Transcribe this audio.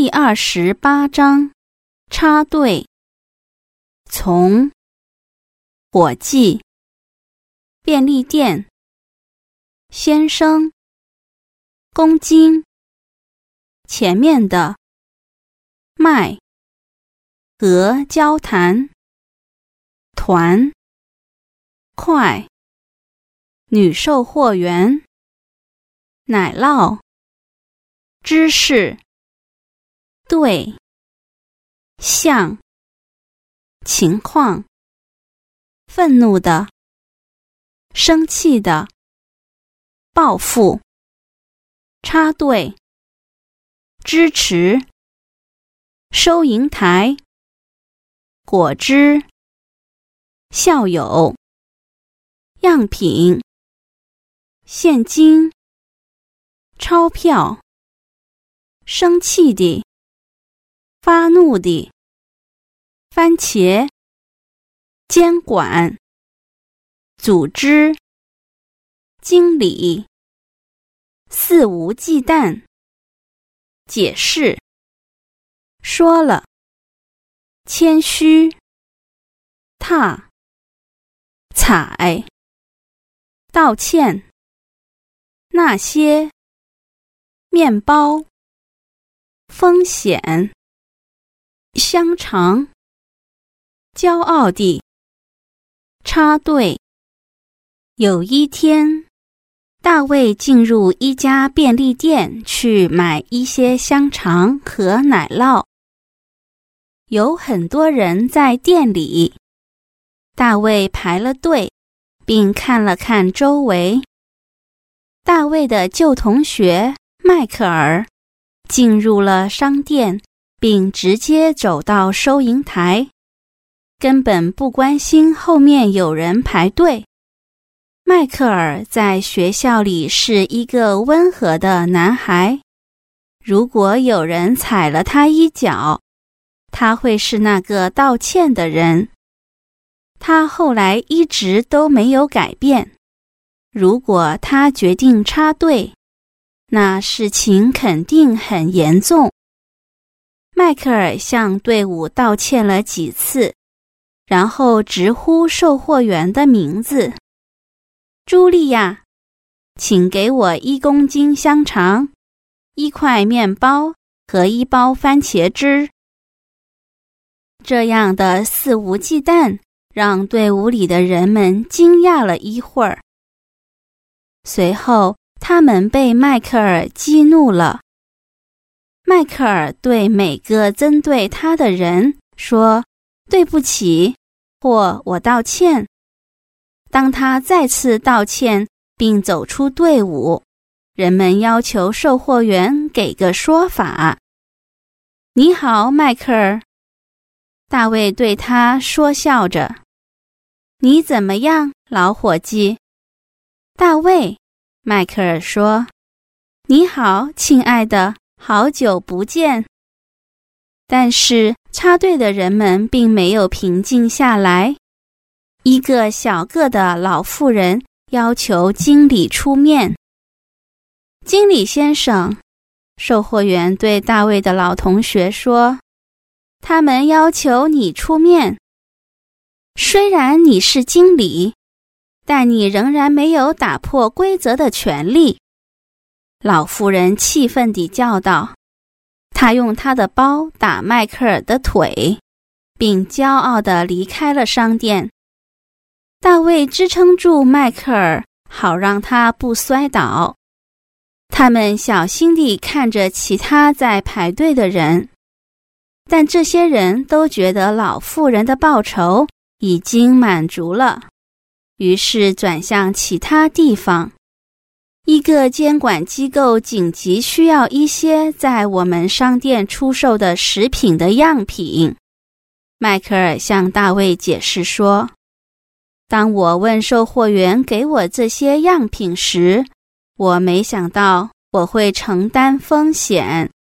第28章插队。从伙计、便利店、先生、公斤、前面的、麦、和交谈、团、快、女售货员、奶酪、知识、对、像、情况、愤怒的、生气的、报复、插队、支持、收银台、果汁、校友、样品、现金、钞票、生气的、发怒的、番茄、监管、组织、经理、肆无忌惮、解释、说了、谦虚、踏、踩、道歉、那些、面包、风险、香肠、骄傲地、插队。有一天，大卫进入一家便利店去买一些香肠和奶酪。有很多人在店里，大卫排了队，并看了看周围。大卫的旧同学迈克尔进入了商店，并直接走到收银台，根本不关心后面有人排队。迈克尔在学校里是一个温和的男孩，如果有人踩了他一脚，他会是那个道歉的人。他后来一直都没有改变。如果他决定插队，那事情肯定很严重。迈克尔向队伍道歉了几次，然后直呼售货员的名字：茱莉亚，请给我1公斤香肠、1块面包和1包番茄汁。这样的肆无忌惮让队伍里的人们惊讶了一会儿。随后，他们被迈克尔激怒了。迈克尔对每个针对他的人说：对不起，或我道歉。当他再次道歉并走出队伍，人们要求售货员给个说法。你好，迈克尔。大卫对他说笑着：你怎么样，老伙计？大卫，迈克尔说：你好，亲爱的，好久不见。但是插队的人们并没有平静下来。一个小个的老妇人要求经理出面。经理先生，售货员对大卫的老同学说，他们要求你出面。虽然你是经理，但你仍然没有打破规则的权利。老妇人气愤地叫道。她用她的包打迈克尔的腿，并骄傲地离开了商店。大卫支撑住迈克尔，好让他不摔倒。他们小心地看着其他在排队的人，但这些人都觉得老妇人的报酬已经满足了，于是转向其他地方。一个监管机构紧急需要一些在我们商店出售的食品的样品。迈克尔向大卫解释说，当我问售货员给我这些样品时，我没想到我会承担风险。